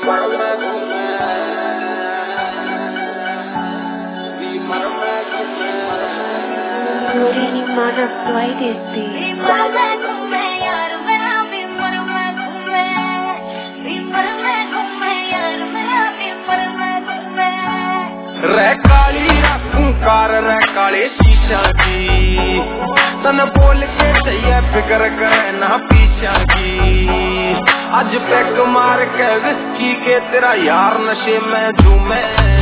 काले शीशा की तन बोल के चाहिए फिक्र करे ना पीछा की। आज पैक मार के विस्की के तेरा यार नशे में झूमे।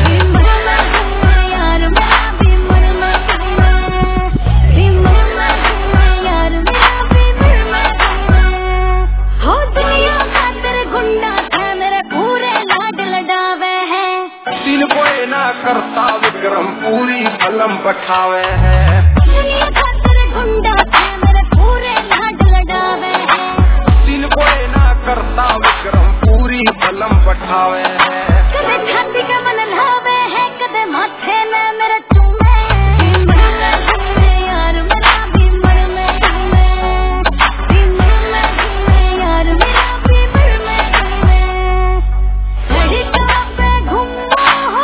करता विक्रम पूरी कलम पठावे है। दुनिया खातर गुंडा थे मेरे पूरे लाड लडावे है। दिल कोई ना करता विक्रम पूरी कलम पठावे है। कदे छाती का मन लावे है कदे माथे में मेरे चूमे। यार मेरा भीमर में घूमे। भीमर में घूमे यार मेरा भीमर में घूमे। सड़कों पे घूमो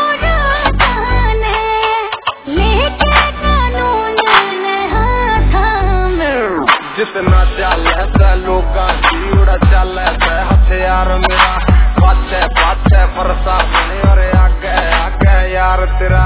जितना चले लोका उड़ा चले हथियार मेरा पाछे पाछे फरसा बने और आगे आगे यार तेरा।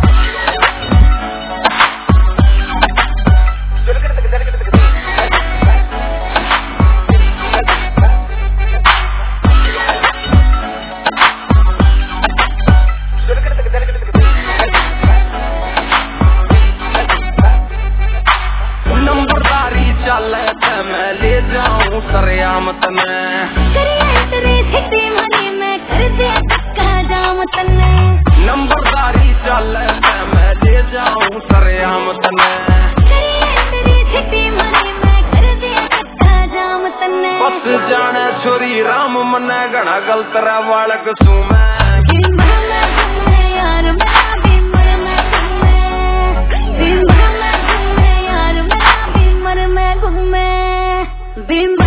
मैं ले जाऊं सरेआमत में नंबरदारी चल मैं ले जाऊं सरेआमत में। बस जाने छोरी राम मने घना गलत रा बालक सू मैं। यार मेरा भीमर में घूमे। भीमर में घूमे यार मेरा भीमर में घूमे।